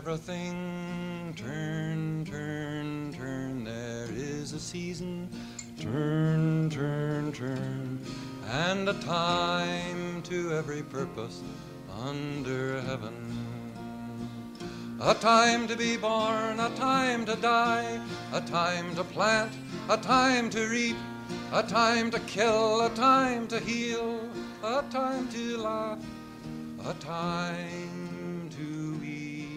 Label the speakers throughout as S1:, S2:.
S1: everything. Turn, turn, turn, there is a season. Turn, turn, turn, and a time to every purpose under heaven. A time to be born, a time to die, a time to plant, a time to reap, a time to kill, a time to heal, a time to laugh, a time to weep.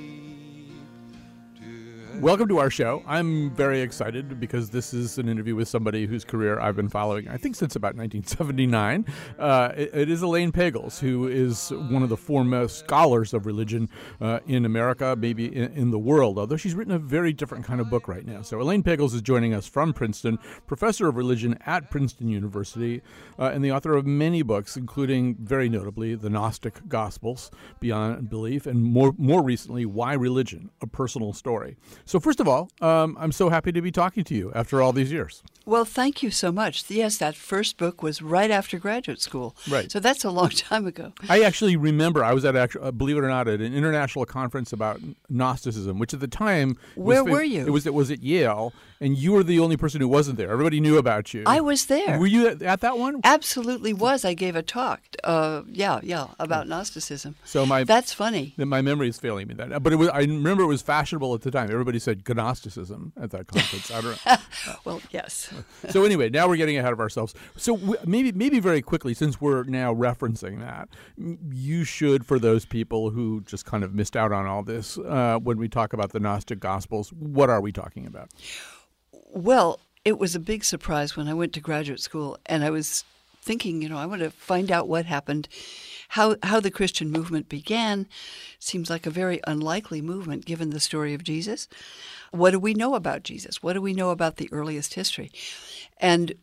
S2: Welcome to our show. I'm very excited because this is an interview with somebody whose career I've been following, I think, since about 1979. It is Elaine Pagels, who is one of the foremost scholars of religion in America, maybe in the world, although she's written a very different kind of book right now. So Elaine Pagels is joining us from Princeton, professor of religion at Princeton University, and the author of many books, including, very notably, The Gnostic Gospels, Beyond Belief, and more recently, Why Religion? A Personal Story. So first of all, I'm so happy to be talking to you after all these years.
S3: Well, thank you so much. Yes, that first book was right after graduate school.
S2: Right.
S3: So that's a long time ago.
S2: I actually remember I was at, believe it or not, at an international conference about Gnosticism, which at the time...
S3: Where were you?
S2: It was at Yale, and you were the only person who wasn't there. Everybody knew about you.
S3: I was there.
S2: Were you at that one?
S3: Absolutely was. I gave a talk, about Gnosticism.
S2: So
S3: That's funny.
S2: My memory is failing me. But I remember it was fashionable at the time. Everybody said Gnosticism at that conference. I don't know.
S3: Well, yes.
S2: So anyway, now we're getting ahead of ourselves. So maybe very quickly, since we're now referencing that, you should, for those people who just kind of missed out on all this, when we talk about the Gnostic Gospels, what are we talking about?
S3: Well, it was a big surprise when I went to graduate school, and I was thinking, I want to find out what happened, how the Christian movement began. Seems like a very unlikely movement given the story of Jesus. What do we know about Jesus? What do we know about the earliest history? And,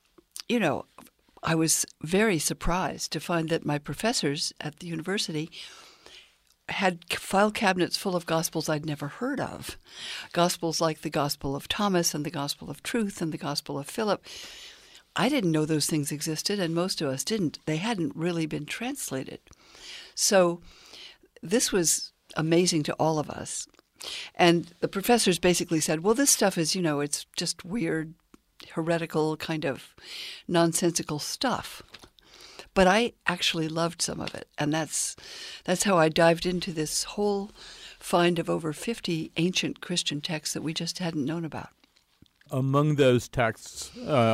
S3: I was very surprised to find that my professors at the university had file cabinets full of Gospels I'd never heard of. Gospels like the Gospel of Thomas and the Gospel of Truth and the Gospel of Philip. I didn't know those things existed, and most of us didn't. They hadn't really been translated. So this was amazing to all of us. And the professors basically said, well, this stuff is, it's just weird, heretical, kind of nonsensical stuff. But I actually loved some of it, and that's how I dived into this whole find of over 50 ancient Christian texts that we just hadn't known about.
S2: Among those texts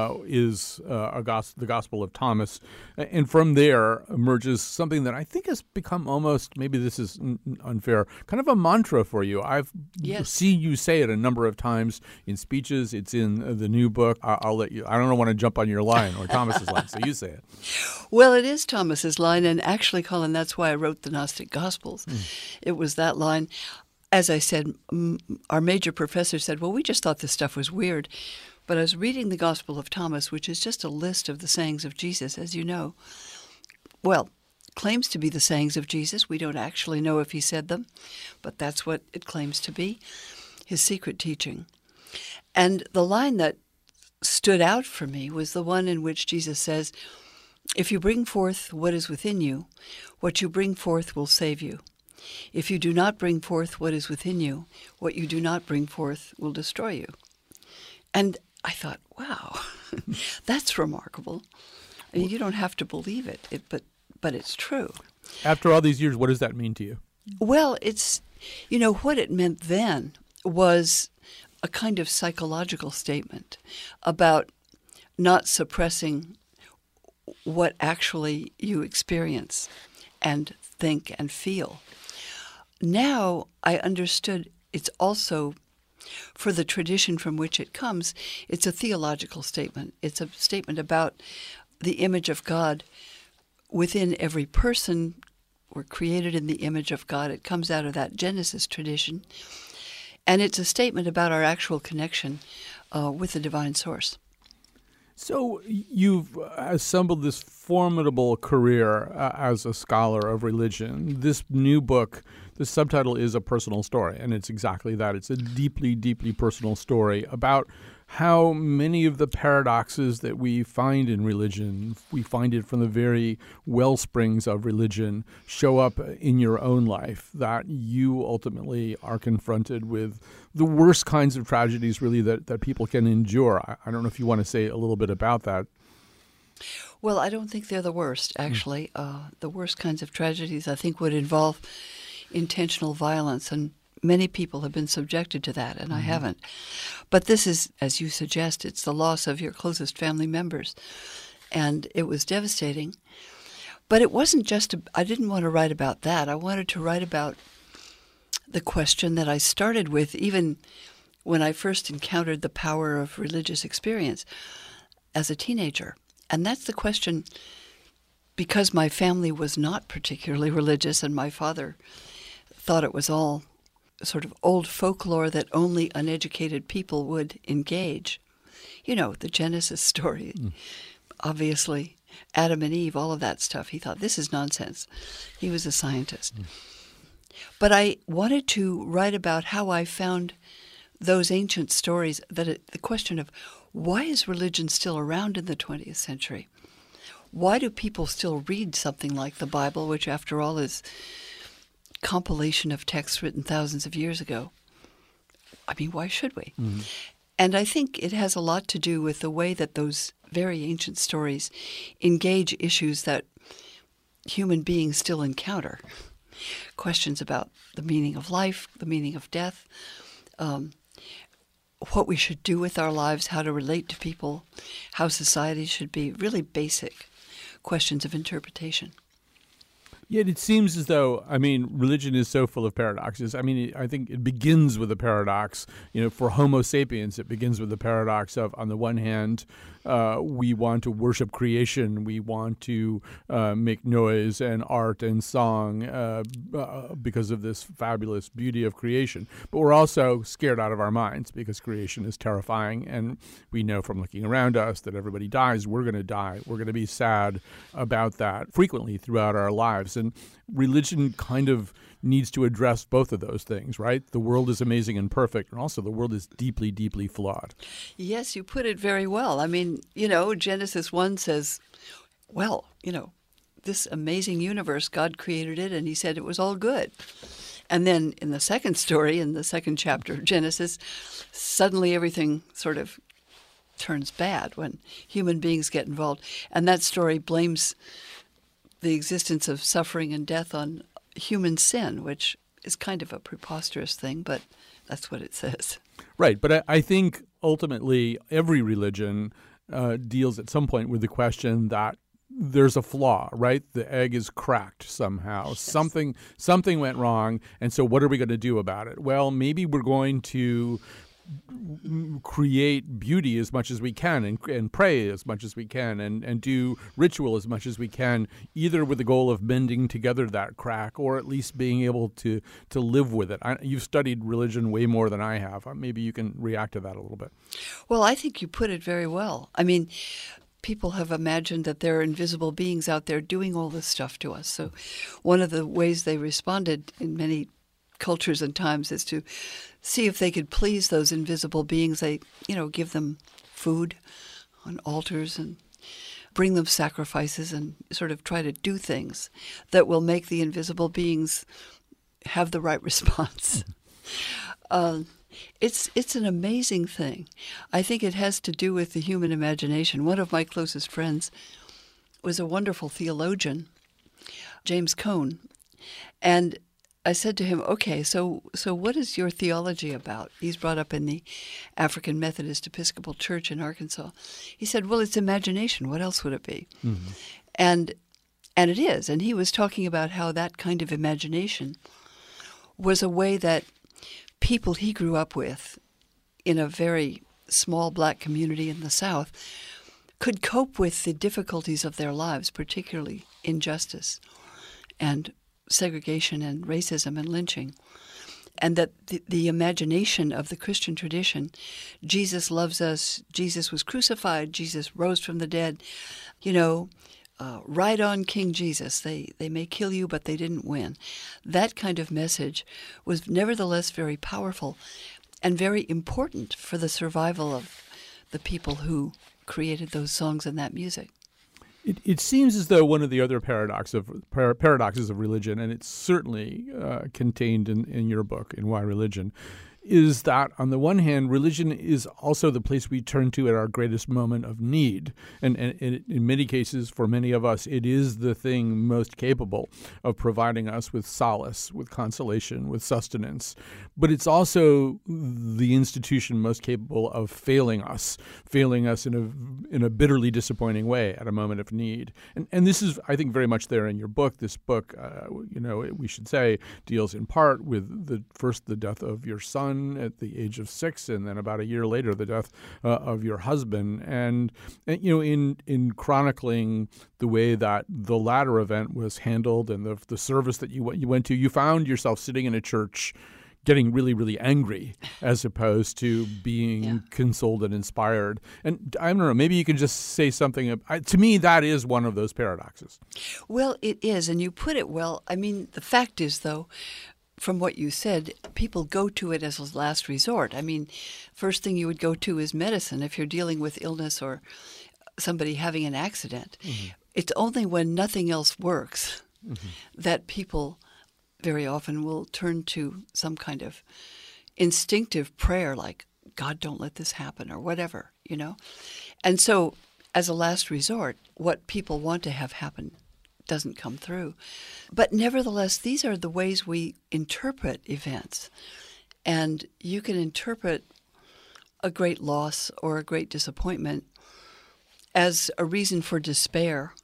S2: is the Gospel of Thomas, and from there emerges something that I think has become almost, maybe this is unfair, kind of a mantra for you. I've seen you say it a number of times in speeches. It's in the new book. I'll let you. I don't want to jump on your line or Thomas's line, so you say it.
S3: Well, it is Thomas's line, and actually, Colin, that's why I wrote the Gnostic Gospels. It was that line. As I said, our major professor said, well, we just thought this stuff was weird. But I was reading the Gospel of Thomas, which is just a list of the sayings of Jesus, as you know. Well, claims to be the sayings of Jesus. We don't actually know if he said them, but that's what it claims to be, his secret teaching. And the line that stood out for me was the one in which Jesus says, if you bring forth what is within you, what you bring forth will save you. If you do not bring forth what is within you, what you do not bring forth will destroy you. And I thought, wow, that's remarkable. I mean, you don't have to believe it, but it's true.
S2: After all these years, what does that mean to you?
S3: Well, it's, what it meant then was a kind of psychological statement about not suppressing what actually you experience and think and feel. Now I understood it's also, for the tradition from which it comes, it's a theological statement. It's a statement about the image of God within every person. We're created in the image of God. It comes out of that Genesis tradition. And it's a statement about our actual connection with the divine source.
S2: So you've assembled this formidable career as a scholar of religion. This new book the subtitle is A Personal Story, and it's exactly that. It's a deeply, deeply personal story about how many of the paradoxes that we find in religion, we find it from the very wellsprings of religion, show up in your own life, that you ultimately are confronted with the worst kinds of tragedies, really, that people can endure. I don't know if you want to say a little bit about that.
S3: Well, I don't think they're the worst, actually. The worst kinds of tragedies, I think, would involve intentional violence, and many people have been subjected to that, and I haven't. But this is, as you suggest, it's the loss of your closest family members, and it was devastating. But it wasn't just, I didn't want to write about that. I wanted to write about the question that I started with, even when I first encountered the power of religious experience as a teenager. And that's the question, because my family was not particularly religious, and my father thought it was all sort of old folklore that only uneducated people would engage. You know, the Genesis story, obviously, Adam and Eve, all of that stuff. He thought, this is nonsense. He was a scientist. But I wanted to write about how I found those ancient stories, the question of why is religion still around in the 20th century? Why do people still read something like the Bible, which after all is compilation of texts written thousands of years ago? I mean, why should we? And I think it has a lot to do with the way that those very ancient stories engage issues that human beings still encounter. Questions about the meaning of life, the meaning of death, what we should do with our lives, how to relate to people, how society should be, really basic questions of interpretation.
S2: Yet it seems as though, I mean, religion is so full of paradoxes. I mean, I think it begins with a paradox. You know, for Homo sapiens, it begins with the paradox of, on the one hand, we want to worship creation. We want to make noise and art and song because of this fabulous beauty of creation. But we're also scared out of our minds because creation is terrifying. And we know from looking around us that everybody dies. We're going to die. We're going to be sad about that frequently throughout our lives. And religion kind of needs to address both of those things, right? The world is amazing and perfect, and also the world is deeply, deeply flawed.
S3: Yes, you put it very well. I mean, you know, Genesis 1 says, well, you know, this amazing universe, God created it, and he said it was all good. And then in the second story, in the second chapter of Genesis, suddenly everything sort of turns bad when human beings get involved. And that story blames the existence of suffering and death on human sin, which is kind of a preposterous thing, but that's what it says.
S2: Right, but I think ultimately every religion deals at some point with the question that there's a flaw, right? The egg is cracked somehow. Yes. Something went wrong, and so what are we going to do about it? Well, maybe we're going to create beauty as much as we can and pray as much as we can and do ritual as much as we can, either with the goal of mending together that crack or at least being able to live with it. You've studied religion way more than I have. Maybe you can react to that a little bit.
S3: Well, I think you put it very well. I mean, people have imagined that there are invisible beings out there doing all this stuff to us. So one of the ways they responded in many cultures and times is to see if they could please those invisible beings. They, you know, give them food on altars and bring them sacrifices and sort of try to do things that will make the invisible beings have the right response. It's an amazing thing. I think it has to do with the human imagination. One of my closest friends was a wonderful theologian, James Cone, and I said to him, okay, so what is your theology about? He's brought up in the African Methodist Episcopal Church in Arkansas. He said, well, it's imagination. What else would it be? Mm-hmm. And it is. And he was talking about how that kind of imagination was a way that people he grew up with in a very small black community in the South could cope with the difficulties of their lives, particularly injustice and segregation and racism and lynching, and that the imagination of the Christian tradition, Jesus loves us, Jesus was crucified, Jesus rose from the dead, you know, ride on King Jesus. They may kill you, but they didn't win. That kind of message was nevertheless very powerful and very important for the survival of the people who created those songs and that music.
S2: It seems as though one of the other paradoxes of religion, and it's certainly contained in your book, in Why Religion, is that on the one hand, religion is also the place we turn to at our greatest moment of need. And in many cases, for many of us, it is the thing most capable of providing us with solace, with consolation, with sustenance. But it's also the institution most capable of failing us in a bitterly disappointing way at a moment of need. And this is, I think, very much there in your book. This book, we should say, deals in part with the death of your son at the age of 6, and then about a year later, the death of your husband. And in chronicling the way that the latter event was handled and the service that you went to, you found yourself sitting in a church getting really, really angry as opposed to being consoled and inspired. And I don't know, maybe you can just say something. To me, that is one of those paradoxes.
S3: Well, it is, and you put it well. I mean, the fact is, though, from what you said, people go to it as a last resort. I mean, first thing you would go to is medicine if you're dealing with illness or somebody having an accident. Mm-hmm. It's only when nothing else works that people very often will turn to some kind of instinctive prayer like, God, don't let this happen, or whatever, And so, as a last resort, what people want to have happen doesn't come through. But nevertheless, these are the ways we interpret events. And you can interpret a great loss or a great disappointment as a reason for despair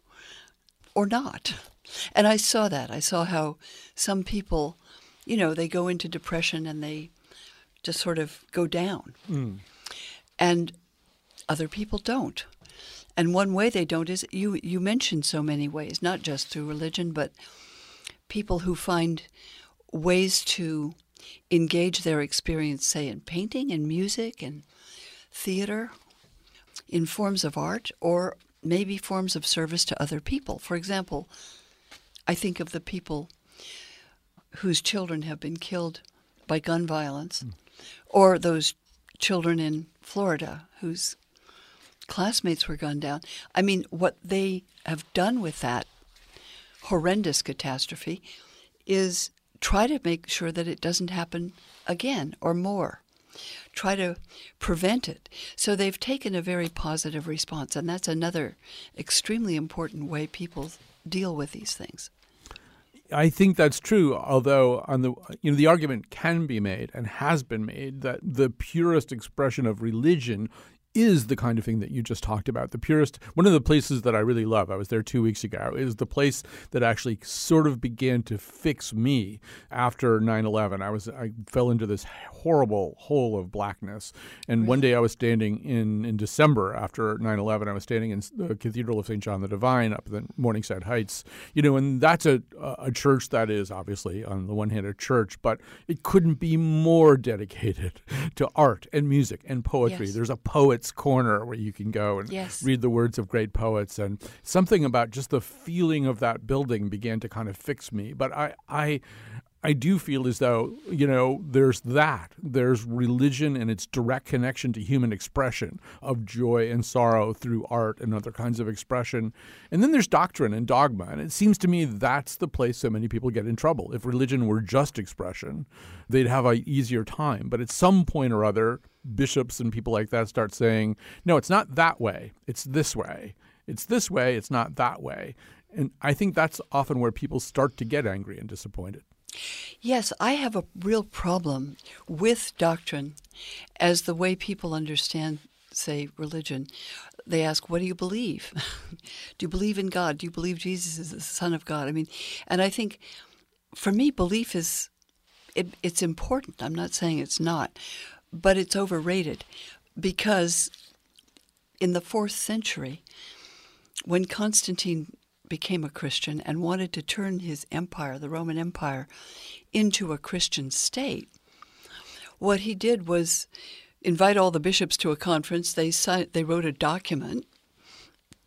S3: or not. And I saw that. I saw how some people, they go into depression and they just sort of go down. Mm. And other people don't. And one way they don't is, you mentioned so many ways, not just through religion, but people who find ways to engage their experience, say, in painting and music and theater, in forms of art, or maybe forms of service to other people. For example, I think of the people whose children have been killed by gun violence, or those children in Florida whose classmates were gunned down. I mean, what they have done with that horrendous catastrophe is try to make sure that it doesn't happen again or more. Try to prevent it. So they've taken a very positive response, and that's another extremely important way people deal with these things.
S2: I think that's true, although the argument can be made and has been made that the purest expression of religion is the kind of thing that you just talked about. The purest, one of the places that I really love, I was there 2 weeks ago, is the place that actually sort of began to fix me after 9/11. I fell into this horrible hole of blackness. And really? One day I was standing in December after 9/11, I was standing in the Cathedral of St. John the Divine up in Morningside Heights, and that's a church that is obviously on the one hand a church, but it couldn't be more dedicated to art and music and poetry. Yes. There's a poet's corner where you can go and read the words of great poets, and something about just the feeling of that building began to kind of fix me. But I do feel as though, there's religion and its direct connection to human expression of joy and sorrow through art and other kinds of expression. And then there's doctrine and dogma. And it seems to me that's the place so many people get in trouble. If religion were just expression, they'd have an easier time. But at some point or other, bishops and people like that start saying, no, it's not that way. It's this way. It's this way. It's not that way. And I think that's often where people start to get angry and disappointed.
S3: Yes, I have a real problem with doctrine as the way people understand, say, religion. They ask, what do you believe? Do you believe in God? Do you believe Jesus is the Son of God? I mean, and I think for me, belief it's important. I'm not saying it's not, but it's overrated because in the 4th century, when Constantine became a Christian and wanted to turn his empire, the Roman Empire, into a Christian state, what he did was invite all the bishops to a conference. They wrote a document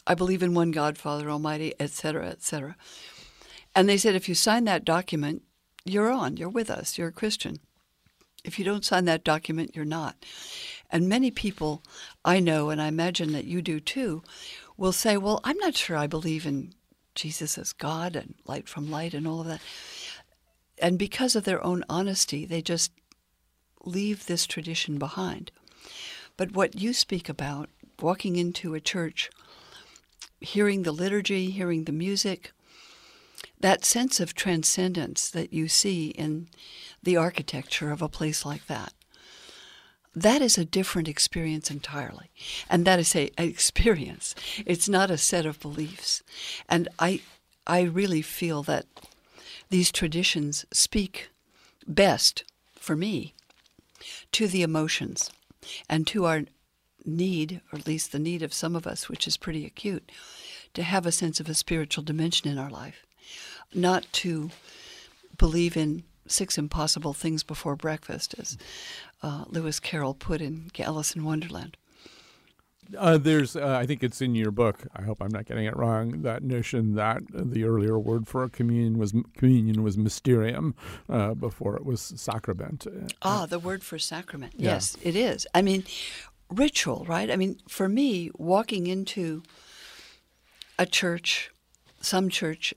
S3: I believe in one God, Father Almighty, et cetera, et cetera. And they said, if you sign that document, you're with us, you're a Christian. If you don't sign that document, you're not. And many people I know, and I imagine that you do too, will say, well, I'm not sure I believe in Jesus as God and light from light and all of that. And because of their own honesty, they just leave this tradition behind. But what you speak about, walking into a church, hearing the liturgy, hearing the music, that sense of transcendence that you see in the architecture of a place like that, that is a different experience entirely. And that is an experience. It's not a set of beliefs. And I really feel that these traditions speak best, for me, to the emotions and to our need, or at least the need of some of us, which is pretty acute, to have a sense of a spiritual dimension in our life. Not to believe in 6 impossible things before breakfast, as Lewis Carroll put in Alice in Wonderland.
S2: There's, I think it's in your book, I hope I'm not getting it wrong, that notion that the earlier word for communion was mysterium before it was sacrament.
S3: The word for sacrament. Yeah. Yes, it is. I mean, ritual, right? I mean, for me, walking into a church, some church,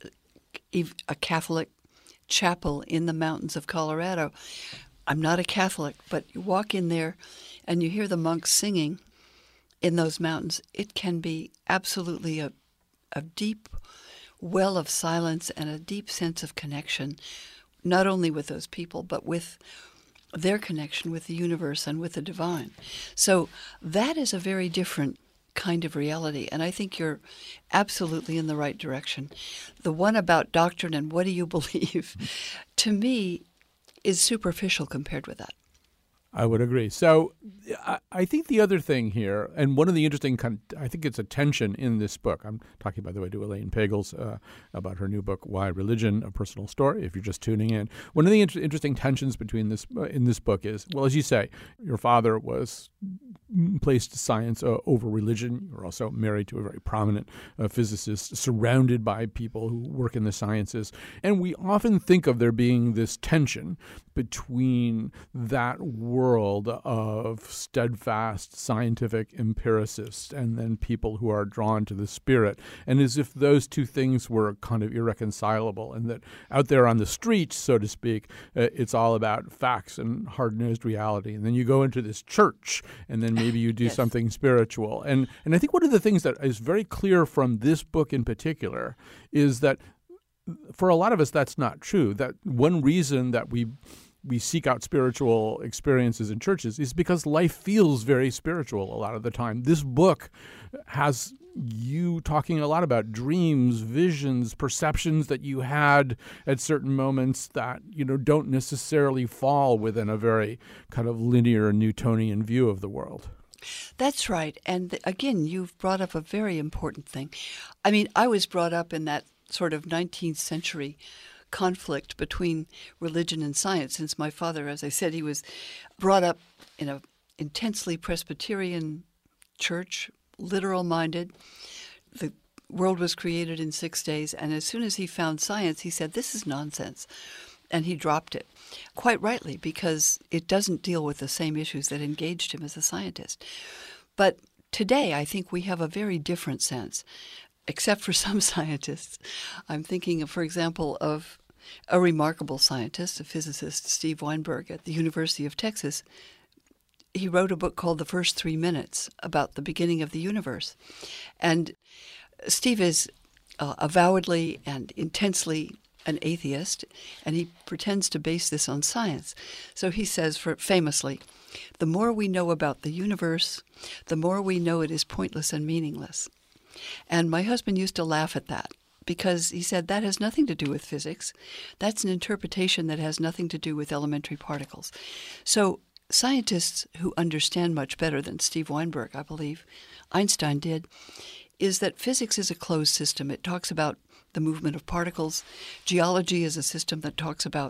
S3: a Catholic chapel in the mountains of Colorado. I'm not a Catholic, but you walk in there and you hear the monks singing in those mountains. It can be absolutely a deep well of silence and a deep sense of connection, not only with those people, but with their connection with the universe and with the divine. So that is a very different kind of reality, and I think you're absolutely in the right direction. The one about doctrine and what do you believe, to me, is superficial compared with that.
S2: I would agree. So I think the other thing here, and one of the interesting, I think it's a tension in this book. I'm talking, by the way, to Elaine Pagels about her new book, Why Religion? A Personal Story, if you're just tuning in. One of the interesting tensions between in this book is, well, as you say, your father placed science over religion. You're also married to a very prominent physicist, surrounded by people who work in the sciences. And we often think of there being this tension between that world of steadfast scientific empiricists and then people who are drawn to the spirit, and as if those two things were kind of irreconcilable, and that out there on the streets, so to speak, it's all about facts and hard-nosed reality. And then you go into this church, and then maybe you do
S3: Yes.
S2: something spiritual. And I think one of the things that is very clear from this book in particular is that for a lot of us, that's not true. That one reason that we seek out spiritual experiences in churches is because life feels very spiritual a lot of the time. This book has you talking a lot about dreams, visions, perceptions that you had at certain moments that, don't necessarily fall within a very kind of linear Newtonian view of the world.
S3: That's right. And again, you've brought up a very important thing. I mean, I was brought up in that sort of 19th century conflict between religion and science, since my father, as I said, he was brought up in an intensely Presbyterian church, literal-minded. The world was created in 6 days, and as soon as he found science, he said, this is nonsense, and he dropped it, quite rightly, because it doesn't deal with the same issues that engaged him as a scientist. But today, I think we have a very different sense, except for some scientists. I'm thinking, for example, of a remarkable scientist, a physicist, Steve Weinberg at the University of Texas. He wrote a book called The First 3 Minutes about the beginning of the universe. And Steve is avowedly and intensely an atheist, and he pretends to base this on science. So he says, famously, the more we know about the universe, the more we know it is pointless and meaningless. And my husband used to laugh at that because he said that has nothing to do with physics. That's an interpretation that has nothing to do with elementary particles. So scientists who understand much better than Steve Weinberg, I believe, Einstein did, is that physics is a closed system. It talks about the movement of particles. Geology is a system that talks about,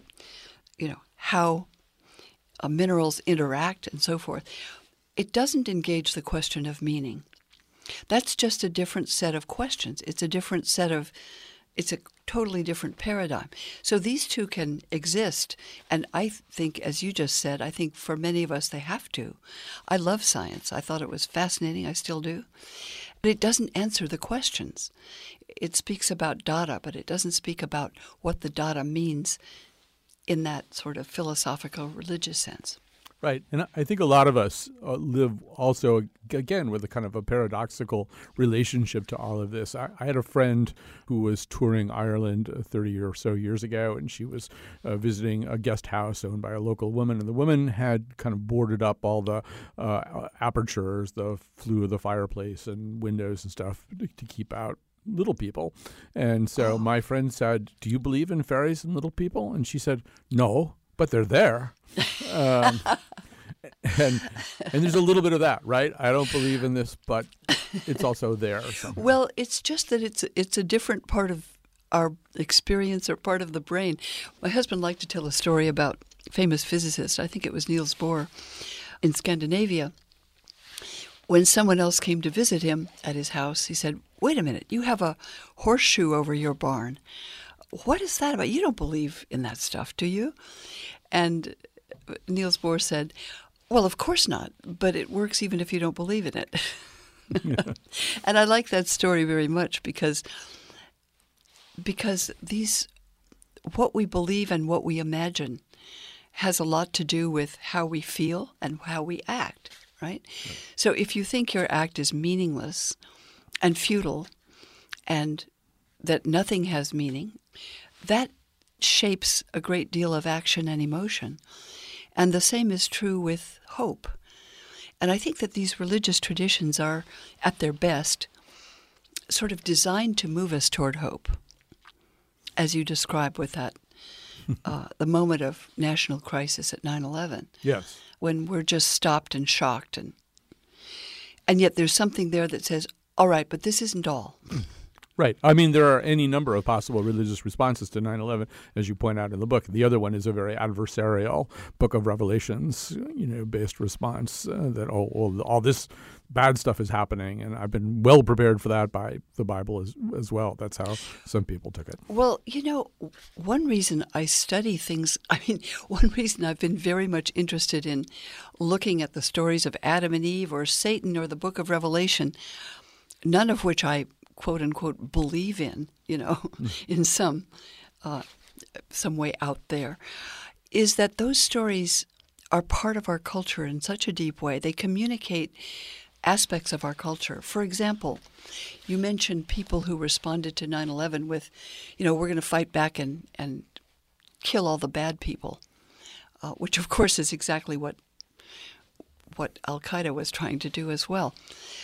S3: how minerals interact and so forth. It doesn't engage the question of meaning. That's just a different set of questions. It's a totally different paradigm. So these two can exist. And I think, as you just said, I think for many of us they have to. I love science. I thought it was fascinating. I still do. But it doesn't answer the questions. It speaks about data, but it doesn't speak about what the data means in that sort of philosophical, religious sense.
S2: Right. And I think a lot of us live also, again, with a kind of a paradoxical relationship to all of this. I had a friend who was touring Ireland 30 or so years ago, and she was visiting a guest house owned by a local woman. And the woman had kind of boarded up all the apertures, the flue of the fireplace and windows and stuff to keep out little people. And so my friend said, "Do you believe in fairies and little people?" And she said, "No, but they're there." And there's a little bit of that, right? I don't believe in this, but it's also there. Somehow.
S3: Well, it's just that it's a different part of our experience or part of the brain. My husband liked to tell a story about a famous physicist, I think it was Niels Bohr, in Scandinavia. When someone else came to visit him at his house, he said, "Wait a minute, you have a horseshoe over your barn. What is that about? You don't believe in that stuff, do you?" And Niels Bohr said, "Well, of course not, but it works even if you don't believe in it." And I like that story very much because what we believe and what we imagine has a lot to do with how we feel and how we act, right? So if you think your act is meaningless and futile and that nothing has meaning, that shapes a great deal of action and emotion. And the same is true with hope. And I think that these religious traditions are, at their best, sort of designed to move us toward hope, as you describe with that, the moment of national crisis at 9/11.
S2: Yes.
S3: When we're just stopped and shocked. And yet there's something there that says, all right, but this isn't all.
S2: Right. I mean, there are any number of possible religious responses to 9/11, as you point out in the book. The other one is a very adversarial Book of Revelations, based response that all this bad stuff is happening, and I've been well prepared for that by the Bible as well. That's how some people took it.
S3: Well, one reason I study things, one reason I've been very much interested in looking at the stories of Adam and Eve or Satan or the Book of Revelation, none of which I quote unquote believe in, in some way out there, is that those stories are part of our culture in such a deep way. They communicate aspects of our culture. For example, you mentioned people who responded to 9/11 with, we're going to fight back and kill all the bad people, which of course is exactly what Al-Qaeda was trying to do as well.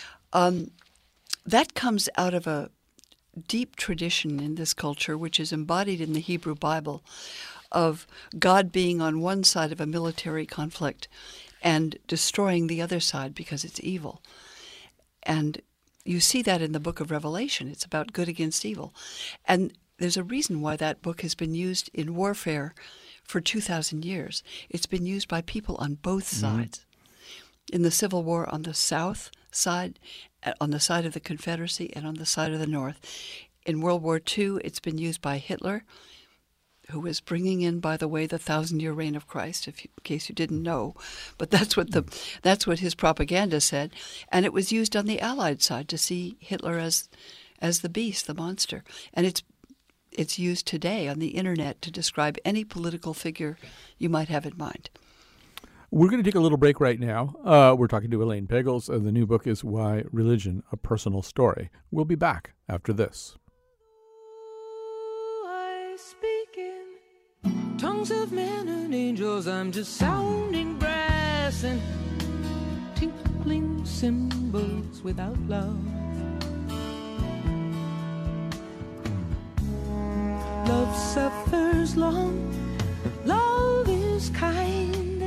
S3: That comes out of a deep tradition in this culture, which is embodied in the Hebrew Bible, of God being on one side of a military conflict and destroying the other side because it's evil. And you see that in the Book of Revelation. It's about good against evil. And there's a reason why that book has been used in warfare for 2,000 years. It's been used by people on both sides. In the Civil War on the South side, on the side of the Confederacy, and on the side of the North. In World War II, it's been used by Hitler, who was bringing in, by the way, the 1,000-year reign of Christ, in case you didn't know. But that's what his propaganda said. And it was used on the Allied side to see Hitler as the beast, the monster. And it's used today on the Internet to describe any political figure you might have in mind.
S2: We're going to take a little break right now. We're talking to Elaine Pagels. The new book is Why Religion, A Personal Story. We'll be back after this.
S4: I speak in tongues of men and angels. I'm just sounding brass and tinkling cymbals without love. Love suffers long. Love is kind.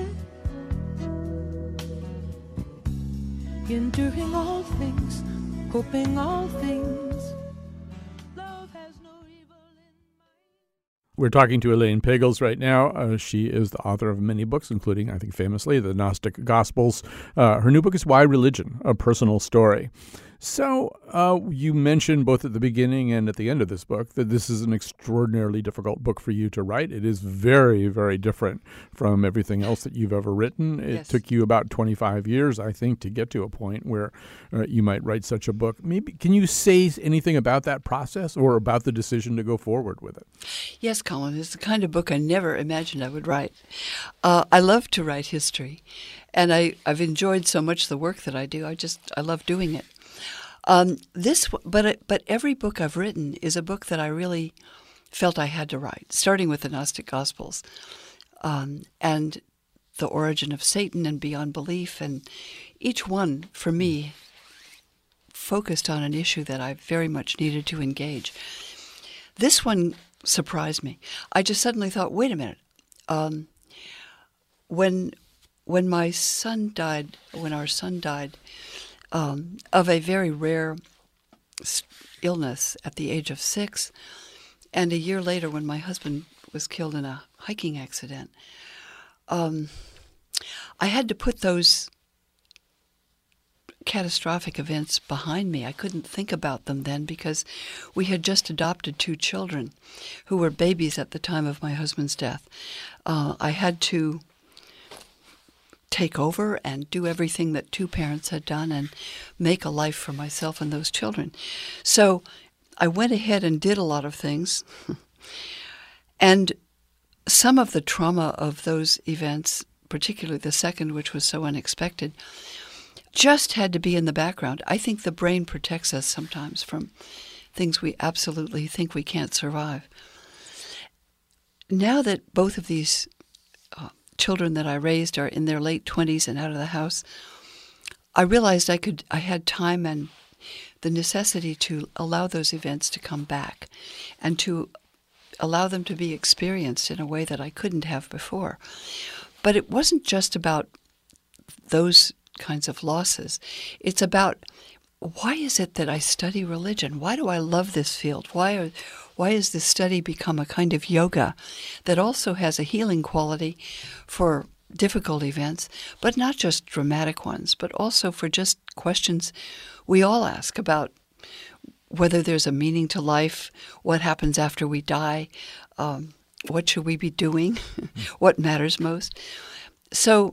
S4: Enduring all things, hoping all things. Love has no evil in mind.
S2: We're talking to Elaine Pagels right now. She is the author of many books, including, I think famously, the Gnostic Gospels. Her new book is Why Religion, A Personal Story. So you mentioned both at the beginning and at the end of this book that this is an extraordinarily difficult book for you to write. It is very, very different from everything else that you've ever written. It
S3: Yes.
S2: took you about 25 years, I think, to get to a point where you might write such a book. Maybe can you say anything about that process or about the decision to go forward with it?
S3: Yes, Colin, it's the kind of book I never imagined I would write. I love to write history, and I've enjoyed so much the work that I do. I love doing it. But every book I've written is a book that I really felt I had to write, starting with the Gnostic Gospels, and the origin of Satan and beyond belief, and each one for me focused on an issue that I very much needed to engage. This one surprised me. I just suddenly thought, wait a minute. When our son died of a very rare illness at the age of 6, and a year later when my husband was killed in a hiking accident, I had to put those catastrophic events behind me. I couldn't think about them then because we had just adopted 2 children who were babies at the time of my husband's death. I had to take over and do everything that 2 parents had done and make a life for myself and those children. So I went ahead and did a lot of things. And some of the trauma of those events, particularly the second, which was so unexpected, just had to be in the background. I think the brain protects us sometimes from things we absolutely think we can't survive. Now that both of these children that I raised are in their late 20s and out of the house, I realized I had time and the necessity to allow those events to come back and to allow them to be experienced in a way that I couldn't have before. But it wasn't just about those kinds of losses. It's about, why is it that I study religion? Why do I love this field? Why has this study become a kind of yoga that also has a healing quality for difficult events, but not just dramatic ones, but also for just questions we all ask about whether there's a meaning to life, what happens after we die, what should we be doing, what matters most. So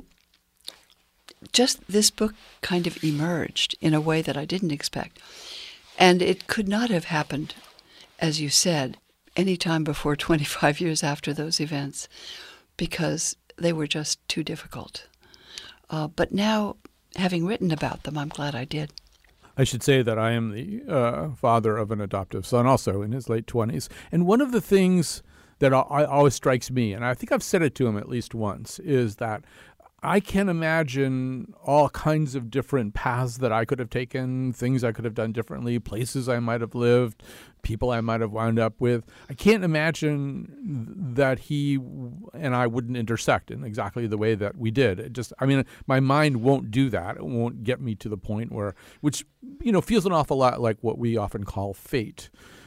S3: just this book kind of emerged in a way that I didn't expect. And it could not have happened, as you said, any time before 25 years after those events, because they were just too difficult. But now, having written about them, I'm glad I did.
S2: I should say that I am the father of an adoptive son, also in his late 20s. And one of the things that always strikes me, and I think I've said it to him at least once, is that I can imagine all kinds of different paths that I could have taken, things I could have done differently, places I might have lived, people I might have wound up with. I can't imagine that he and I wouldn't intersect in exactly the way that we did. My mind won't do that. It won't get me to the point which feels an awful lot like what we often call fate.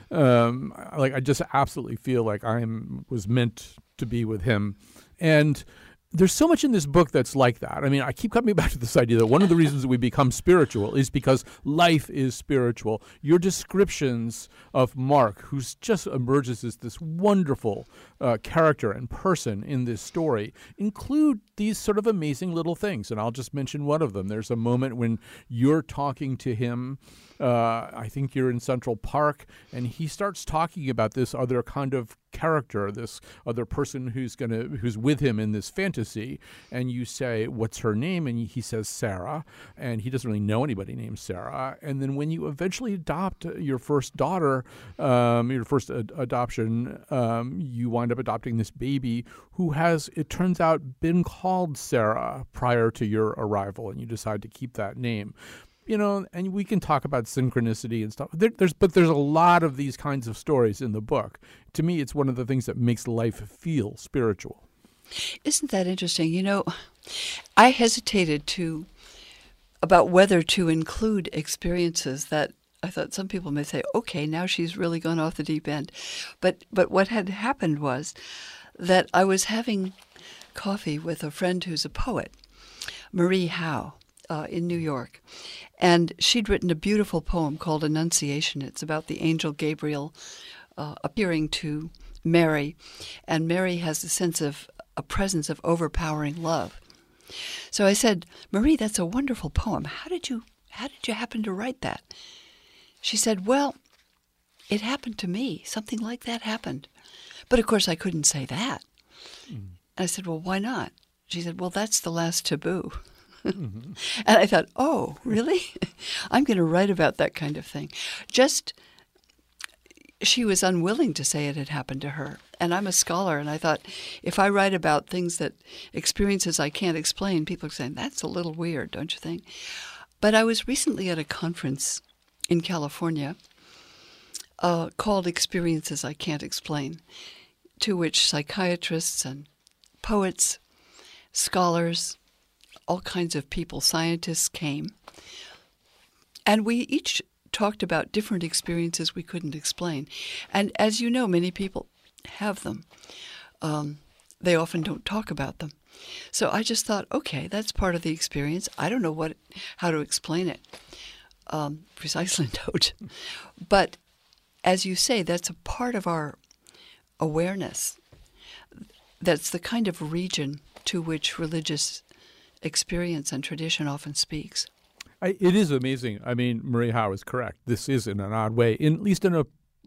S2: I just absolutely feel like was meant to be with him. And there's so much in this book that's like that. I mean, I keep coming back to this idea that one of the reasons that we become spiritual is because life is spiritual. Your descriptions of Mark, who just emerges as this wonderful character and person in this story, include these sort of amazing little things. And I'll just mention one of them. There's a moment when you're talking to him. I think you're in Central Park, and he starts talking about this other kind of character, this other person who's with him in this fantasy, and you say, "What's her name?" And he says Sarah, and he doesn't really know anybody named Sarah. And then when you eventually adopt your first daughter, your first adoption, you wind up adopting this baby who has, it turns out, been called Sarah prior to your arrival, and you decide to keep that name. And we can talk about synchronicity and stuff. But there's a lot of these kinds of stories in the book. To me, it's one of the things that makes life feel spiritual.
S3: Isn't that interesting? I hesitated about whether to include experiences that I thought some people may say, okay, now she's really gone off the deep end. But what had happened was that I was having coffee with a friend who's a poet, Marie Howe. in New York. And she'd written a beautiful poem called Annunciation. It's about the angel Gabriel appearing to Mary. And Mary has a sense of a presence of overpowering love. So I said, Marie, that's a wonderful poem. How did you happen to write that? She said, well, it happened to me. Something like that happened. But of course I couldn't say that. Mm. I said, well, why not? She said, well, that's the last taboo. Mm-hmm. And I thought, oh, really? I'm going to write about that kind of thing. She was unwilling to say it had happened to her. And I'm a scholar, and I thought, if I write about experiences I can't explain, people are saying, that's a little weird, don't you think? But I was recently at a conference in California called Experiences I Can't Explain, to which psychiatrists and poets, scholars, all kinds of people, scientists came. And we each talked about different experiences we couldn't explain. And as you know, many people have them. They often don't talk about them. So I just thought, okay, that's part of the experience. I don't know how to explain it. Precisely don't. But as you say, that's a part of our awareness. That's the kind of region to which religious experience and tradition often speaks.
S2: It is amazing. I mean, Marie Howe is correct. This is, in an odd way, at least in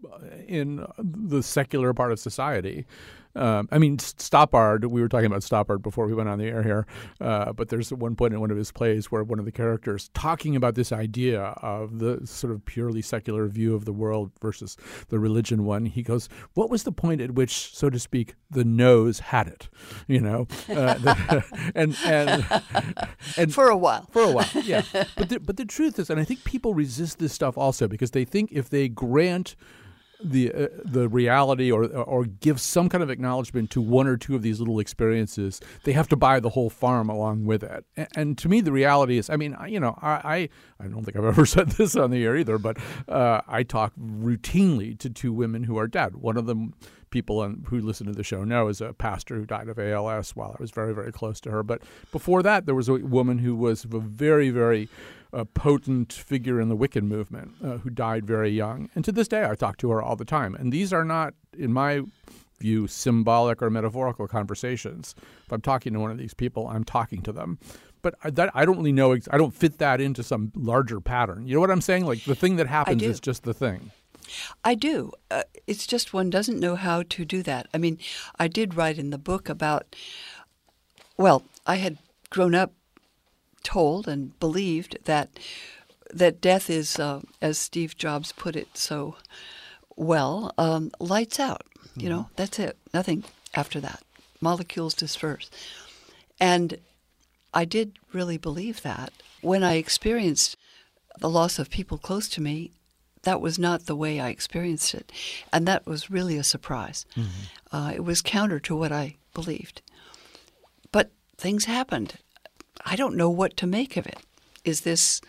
S2: the secular part of society. I mean, Stoppard, we were talking about Stoppard before we went on the air here, but there's one point in one of his plays where one of the characters talking about this idea of the sort of purely secular view of the world versus the religion one. He goes, what was the point at which, so to speak, the nose had it? You know? And
S3: for a while.
S2: For a while, yeah. But the truth is, and I think people resist this stuff also because they think if they grant the reality or give some kind of acknowledgement to one or two of these little experiences, they have to buy the whole farm along with it. And to me, the reality is, I mean, you know, I don't think I've ever said this on the air either, but I talk routinely to two women who are dead. One of them, people who listen to the show know, is a pastor who died of ALS while I was very, very close to her. But before that, there was a woman who was a very, very potent figure in the Wiccan movement who died very young. And to this day, I talk to her all the time. And these are not, in my view, symbolic or metaphorical conversations. If I'm talking to one of these people, I'm talking to them. But I don't really know. I don't fit that into some larger pattern. You know what I'm saying? Like the thing that happens is just the thing.
S3: I do. It's just one doesn't know how to do that. I mean, I did write in the book about, well, I had grown up told and believed that death is, as Steve Jobs put it so well, lights out. You know, that's it. Nothing after that. Molecules disperse. And I did really believe that. When I experienced the loss of people close to me, that was not the way I experienced it. And that was really a surprise. Mm-hmm. It was counter to what I believed. But things happened. I don't know what to make of it. Is this,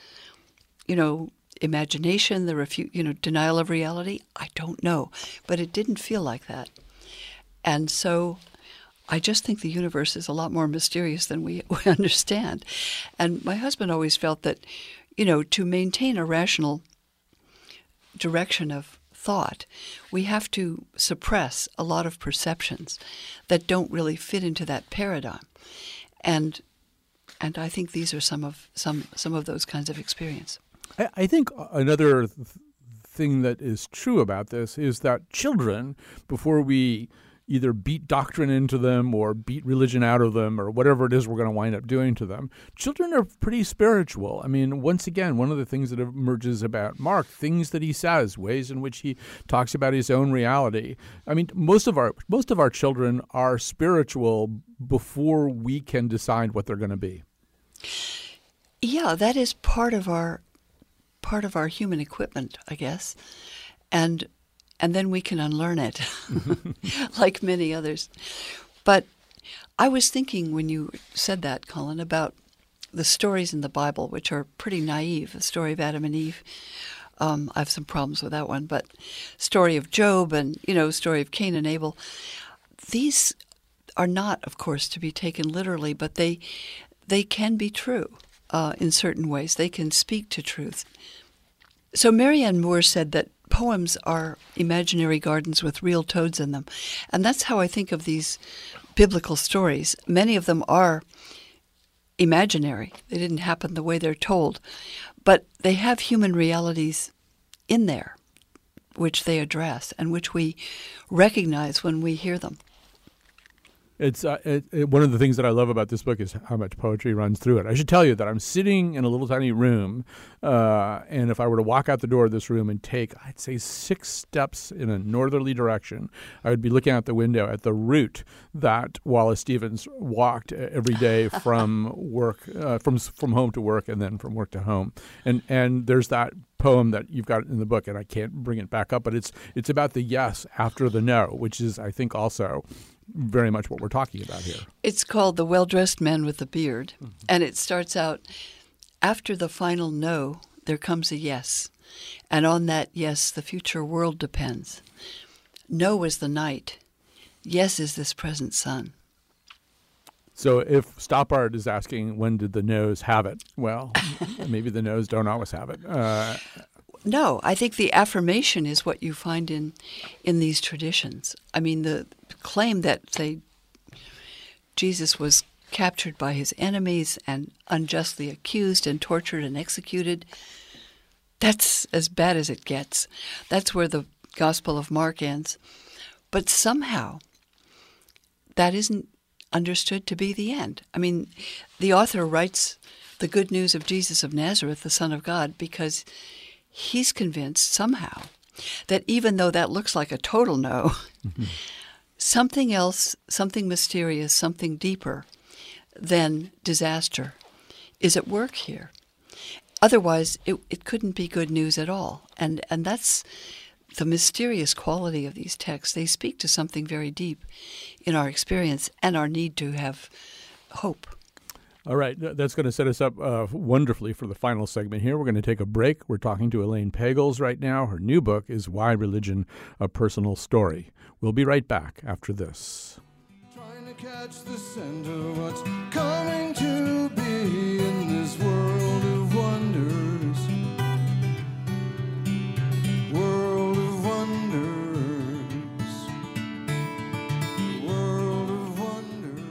S3: imagination, denial of reality? I don't know. But it didn't feel like that. And so I just think the universe is a lot more mysterious than we understand. And my husband always felt that, to maintain a rational direction of thought, we have to suppress a lot of perceptions that don't really fit into that paradigm. And I think these are some of those kinds of experience.
S2: I think another thing that is true about this is that children, before we either beat doctrine into them or beat religion out of them or whatever it is we're going to wind up doing to them, children are pretty spiritual. I mean, once again, one of the things that emerges about Mark, things that he says, ways in which he talks about his own reality. I mean, most of our children are spiritual before we can decide what they're going to be.
S3: Yeah, that is part of our human equipment, I guess. And then we can unlearn it, like many others. But I was thinking when you said that, Colin, about the stories in the Bible, which are pretty naive. The story of Adam and Eve, I have some problems with that one. But story of Job and, story of Cain and Abel. These are not, of course, to be taken literally, but they can be true. in certain ways. They can speak to truth. So Marianne Moore said that poems are imaginary gardens with real toads in them. And that's how I think of these biblical stories. Many of them are imaginary. They didn't happen the way they're told. But they have human realities in there, which they address and which we recognize when we hear them.
S2: It's one of the things that I love about this book is how much poetry runs through it. I should tell you that I'm sitting in a little tiny room, and if I were to walk out the door of this room and take, I'd say, 6 steps in a northerly direction, I would be looking out the window at the route that Wallace Stevens walked every day from work, from home to work, and then from work to home. And there's that poem that you've got in the book, and I can't bring it back up, but it's about the yes after the no, which is, I think, also very much what we're talking about here.
S3: It's called The Well-Dressed Man with the Beard, and it starts out, after the final no, there comes a yes, and on that yes, the future world depends. No is the night, yes is this present sun.
S2: So if Stoppard is asking, when did the no's have it? Well, maybe the no's don't always have it.
S3: No, I think the affirmation is what you find in these traditions. I mean, the claim that, say, Jesus was captured by his enemies and unjustly accused and tortured and executed, that's as bad as it gets. That's where the Gospel of Mark ends. But somehow, that isn't understood to be the end. I mean, the author writes the good news of Jesus of Nazareth, the Son of God, because he's convinced somehow that even though that looks like a total no, something else, something mysterious, something deeper than disaster is at work here. Otherwise, it couldn't be good news at all. And that's the mysterious quality of these texts. They speak to something very deep in our experience and our need to have hope.
S2: All right, that's going to set us up wonderfully for the final segment here. We're going to take a break. We're talking to Elaine Pagels right now. Her new book is Why Religion? A Personal Story. We'll be right back after this.
S5: Trying to catch the scent of what's coming to be in this world of wonders. World of wonders. World of wonders.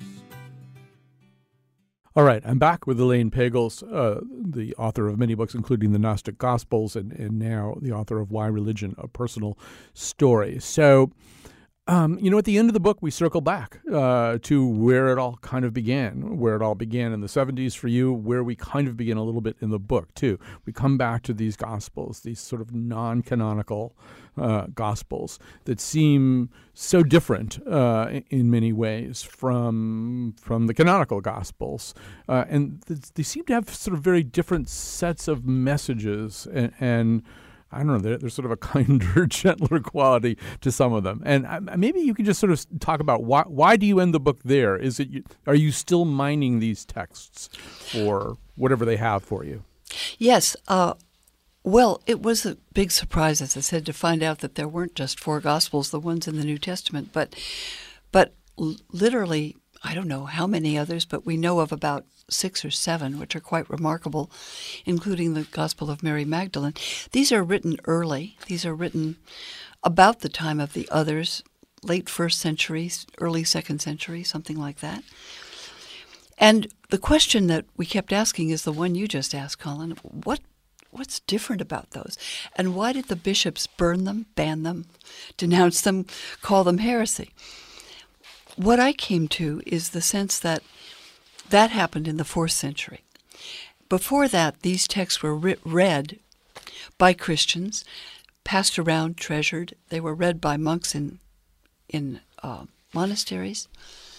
S2: All right, I'm back with Elaine Pagels, the author of many books, including The Gnostic Gospels, and now the author of Why Religion? A Personal Story. So, at the end of the book, we circle back to where it all kind of began, where it all began in the 70s for you, where we kind of begin a little bit in the book, too. We come back to these Gospels, these sort of non-canonical Gospels that seem so different in many ways from the canonical Gospels. And they seem to have sort of very different sets of messages and I don't know, there's sort of a kinder, gentler quality to some of them. And maybe you could just sort of talk about why do you end the book there? Are you still mining these texts for whatever they have for you?
S3: Yes. Well, it was a big surprise, as I said, to find out that there weren't just 4 Gospels, the ones in the New Testament, but literally, I don't know how many others, but we know of about 6 or 7, which are quite remarkable, including the Gospel of Mary Magdalene. These are written early. These are written about the time of the others, late 1st century, early 2nd century, something like that. And the question that we kept asking is the one you just asked, Colin. What's different about those? And why did the bishops burn them, ban them, denounce them, call them heresy? What I came to is the sense that happened in the 4th century. Before that, these texts were read by Christians, passed around, treasured. They were read by monks in monasteries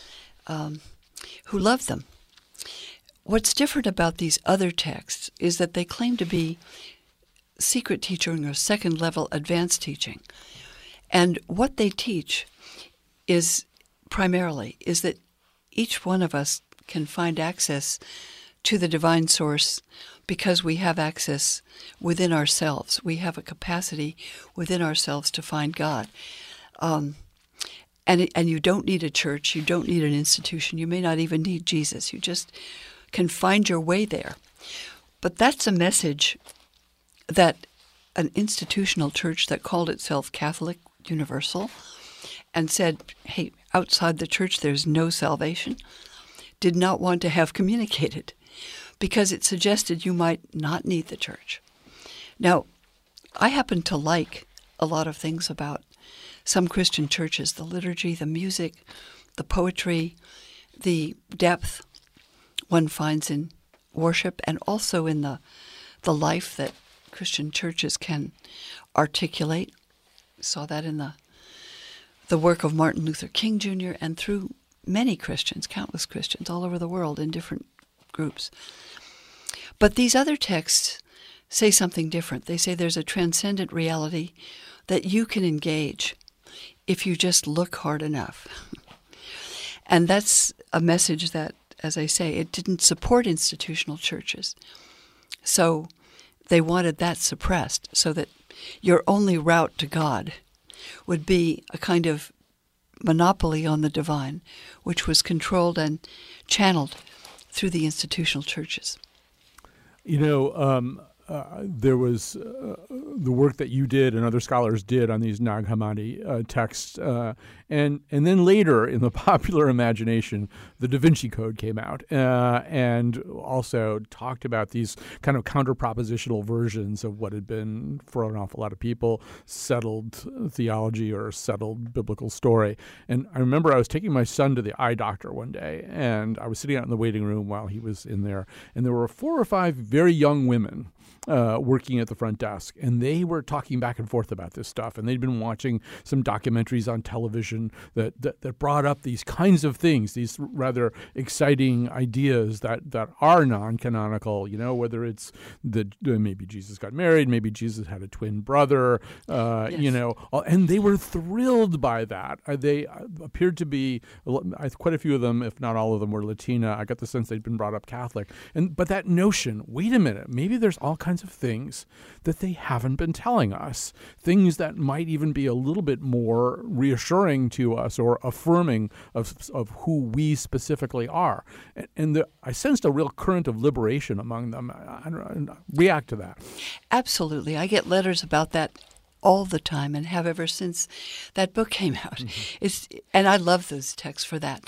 S3: who loved them. What's different about these other texts is that they claim to be secret teaching or second-level advanced teaching. And what they teach is primarily that each one of us can find access to the divine source because we have access within ourselves. We have a capacity within ourselves to find God. And you don't need a church. You don't need an institution. You may not even need Jesus. You just can find your way there. But that's a message that an institutional church that called itself Catholic Universal and said, hey, outside the church there's no salvation, did not want to have communicated because it suggested you might not need the church. Now, I happen to like a lot of things about some Christian churches, the liturgy, the music, the poetry, the depth one finds in worship, and also in the life that Christian churches can articulate. Saw that in the work of Martin Luther King Jr. and through many Christians, countless Christians all over the world in different groups. But these other texts say something different. They say there's a transcendent reality that you can engage if you just look hard enough. And that's a message that, as I say, it didn't support institutional churches. So they wanted that suppressed so that your only route to God would be a kind of monopoly on the divine, which was controlled and channeled through the institutional churches.
S2: You know, there was the work that you did and other scholars did on these Nag Hammadi texts. And then later in the popular imagination, the Da Vinci Code came out and also talked about these kind of counter-propositional versions of what had been, for an awful lot of people, settled theology or settled biblical story. And I remember I was taking my son to the eye doctor one day, and I was sitting out in the waiting room while he was in there, and there were 4 or 5 very young women working at the front desk, and they were talking back and forth about this stuff, and they'd been watching some documentaries on television that brought up these kinds of things, these rather exciting ideas that are non-canonical, you know, whether it's that maybe Jesus got married, maybe Jesus had a twin brother, yes. You know, and they were thrilled by that. They appeared to be, quite a few of them, if not all of them, were Latina. I got the sense they'd been brought up Catholic. But that notion, wait a minute, maybe there's all kinds of things that they haven't been telling us, things that might even be a little bit more reassuring to us or affirming of who we specifically are. And I sensed a real current of liberation among them. I react to that.
S3: Absolutely. I get letters about that all the time and have ever since that book came out. Mm-hmm. And I love those texts for that.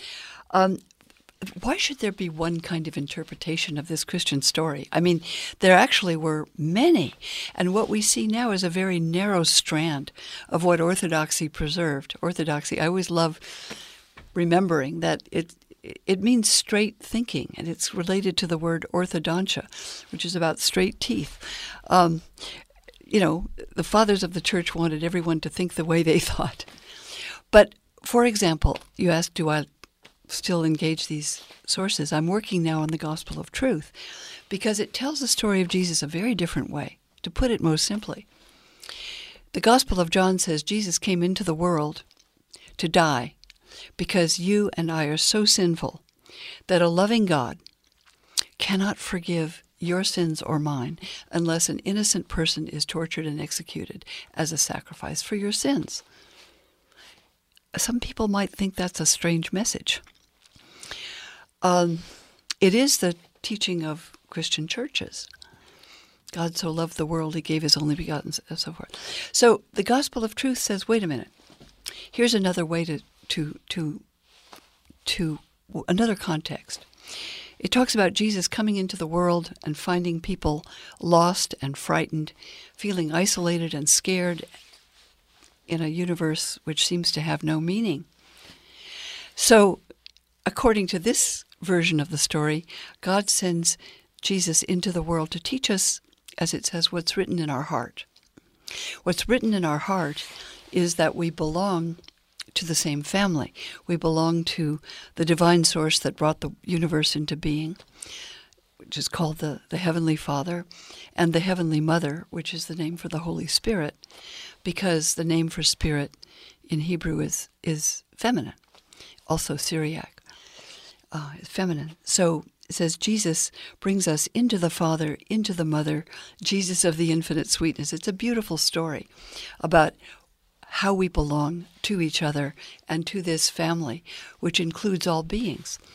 S3: Why should there be one kind of interpretation of this Christian story? I mean, there actually were many. And what we see now is a very narrow strand of what Orthodoxy preserved. Orthodoxy, I always love remembering that it means straight thinking, and it's related to the word orthodontia, which is about straight teeth. You know, the fathers of the church wanted everyone to think the way they thought. But, for example, you asked, do I still engage these sources? I'm working now on the Gospel of Truth because it tells the story of Jesus a very different way, to put it most simply. The Gospel of John says Jesus came into the world to die because you and I are so sinful that a loving God cannot forgive your sins or mine unless an innocent person is tortured and executed as a sacrifice for your sins. Some people might think that's a strange message. It is the teaching of Christian churches. God so loved the world, he gave his only begotten, and so forth. So the Gospel of Truth says, wait a minute, here's another way to another context. It talks about Jesus coming into the world and finding people lost and frightened, feeling isolated and scared in a universe which seems to have no meaning. So, according to this version of the story, God sends Jesus into the world to teach us, as it says, what's written in our heart. What's written in our heart is that we belong to the same family. We belong to the divine source that brought the universe into being, which is called the Heavenly Father, and the Heavenly Mother, which is the name for the Holy Spirit, because the name for Spirit in Hebrew is feminine, also Syriac, is feminine. So it says Jesus brings us into the Father, into the Mother, Jesus of the infinite sweetness. It's a beautiful story about how we belong to each other and to this family, which includes all beings.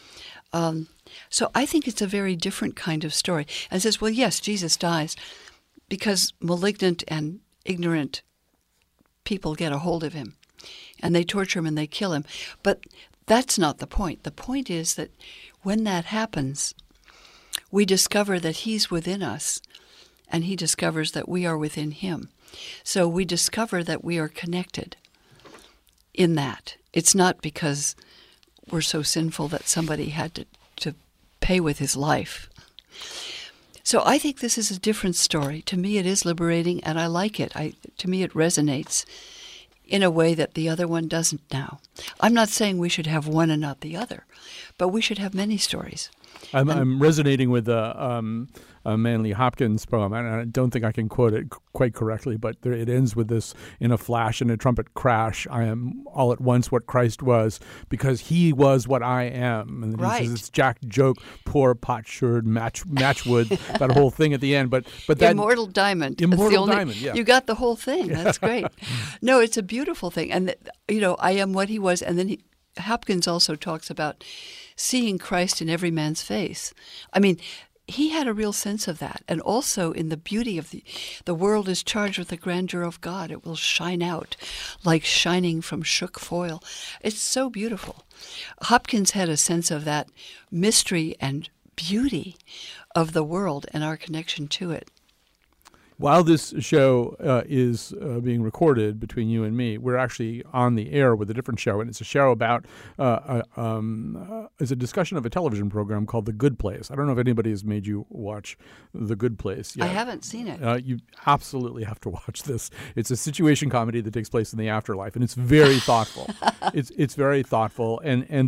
S3: So I think it's a very different kind of story. And says, well, yes, Jesus dies because malignant and ignorant people get a hold of him, and they torture him and they kill him. But that's not the point. The point is that when that happens, we discover that he's within us, and he discovers that we are within him. So we discover that we are connected in that. It's not because we're so sinful that somebody had to pay with his life. So I think this is a different story. To me, it is liberating, and I like it. To me, it resonates in a way that the other one doesn't now. I'm not saying we should have one and not the other, but we should have many stories.
S2: I'm resonating with a Manly Hopkins poem, and I don't think I can quote it quite correctly, but it ends with this: in a flash and a trumpet crash, I am all at once what Christ was, because he was what I am. And
S3: right.
S2: He says it's Jack joke, poor potsherd, matchwood, that whole thing at the end. But that
S3: Immortal Diamond.
S2: Immortal Diamond, yeah.
S3: You got the whole thing. That's great. No, it's a beautiful thing. And, I am what he was. And then Hopkins also talks about seeing Christ in every man's face. I mean, he had a real sense of that. And also in the beauty of the world is charged with the grandeur of God. It will shine out like shining from shook foil. It's so beautiful. Hopkins had a sense of that mystery and beauty of the world and our connection to it.
S2: While this show is being recorded between you and me, we're actually on the air with a different show, and it's a show about it's a discussion of a television program called The Good Place. I don't know if anybody has made you watch The Good Place yet.
S3: I haven't seen it.
S2: You absolutely have to watch this. It's a situation comedy that takes place in the afterlife, and it's very thoughtful. It's very thoughtful, and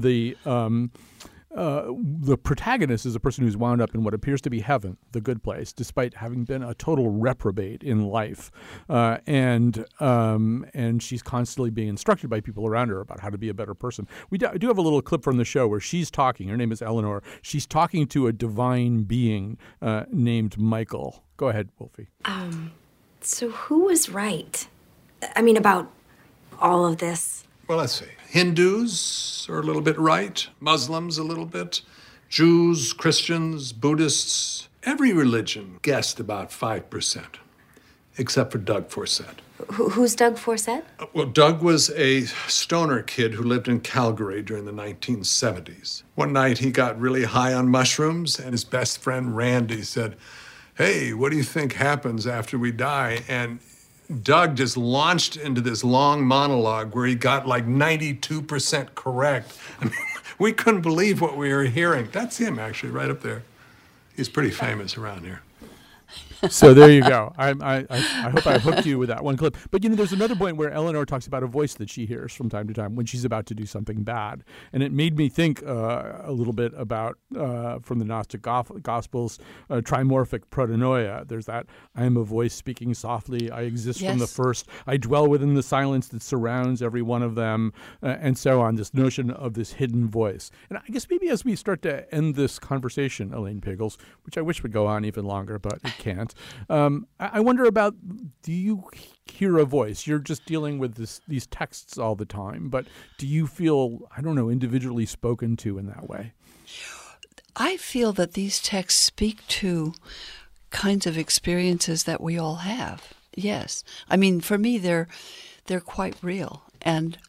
S2: the protagonist is a person who's wound up in what appears to be heaven, the good place, despite having been a total reprobate in life, and she's constantly being instructed by people around her about how to be a better person. We do have a little clip from the show where she's talking. Her name is Eleanor. She's talking to a divine being named Michael. Go ahead, Wolfie.
S6: So who was right? I mean, about all of this?
S7: Well, let's see. Hindus are a little bit right, Muslims a little bit, Jews, Christians, Buddhists. Every religion guessed about 5%, except for Doug Forsett.
S6: Who's Doug Forsett?
S7: Well, Doug was a stoner kid who lived in Calgary during the 1970s. One night he got really high on mushrooms, and his best friend Randy said, "Hey, what do you think happens after we die?" And Doug just launched into this long monologue where he got like 92% correct. I mean, we couldn't believe what we were hearing. That's him, actually, right up there. He's pretty famous around here.
S2: So there you go. I hope I hooked you with that one clip. But, there's another point where Eleanor talks about a voice that she hears from time to time when she's about to do something bad. And it made me think a little bit about, from the Gnostic Gospels, trimorphic protonoia. There's that, I am a voice speaking softly. I exist from the first. I dwell within the silence that surrounds every one of them, and so on. This notion of this hidden voice. And I guess maybe as we start to end this conversation, Elaine Pagels, which I wish would go on even longer, but it can't. I wonder about, do you hear a voice? You're just dealing with these texts all the time, but do you feel, individually spoken to in that way?
S3: I feel that these texts speak to kinds of experiences that we all have. Yes. I mean, for me, they're quite real. And,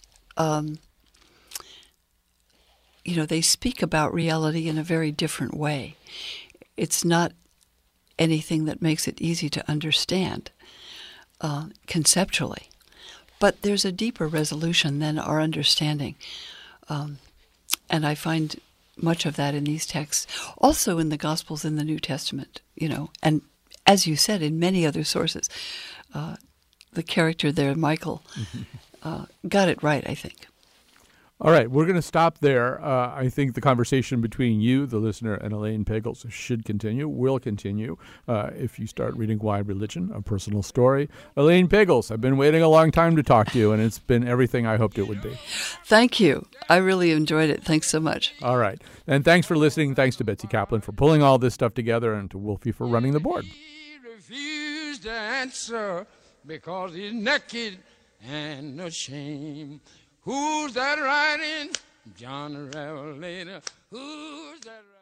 S3: they speak about reality in a very different way. It's not anything that makes it easy to understand conceptually. But there's a deeper resolution than our understanding. And I find much of that in these texts. Also in the Gospels in the New Testament, and as you said, in many other sources. The character there, Michael, got it right, I think.
S2: All right, we're going to stop there. I think the conversation between you, the listener, and Elaine Pagels should continue, will continue, if you start reading Why Religion, A Personal Story. Elaine Pagels, I've been waiting a long time to talk to you, and it's been everything I hoped it would be.
S3: Thank you. I really enjoyed it. Thanks so much.
S2: All right. And thanks for listening. Thanks to Betsy Kaplan for pulling all this stuff together, and to Wolfie for running the board.
S4: He refused to answer because he's naked and ashamed. Who's that riding John the Revelator, who's that?